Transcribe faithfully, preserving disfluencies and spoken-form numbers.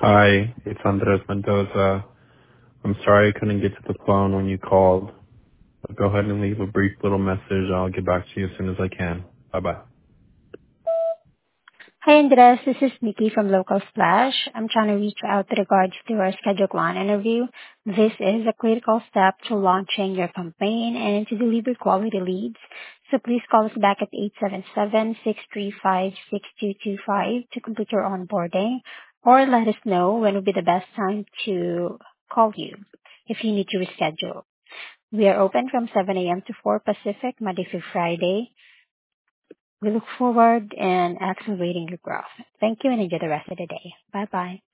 Hi, it's Andres Mendoza. I'm sorry I couldn't get to the phone when you called. But go ahead and leave a brief little message. I'll get back to you as soon as I can. Bye-bye. Hi, Andres. This is Nikki from Local Splash. I'm trying to reach out with regards to our Schedule One interview. This is a critical step to launching your campaign and to deliver quality leads. So please call us back at eight seven seven, six three five, six two two five to complete your onboarding, or let us know when would be the best time to call you if you need to reschedule. We are open from seven a.m. to four Pacific, Monday through Friday. We look forward in accelerating your growth. Thank you and enjoy the rest of the day. Bye-bye.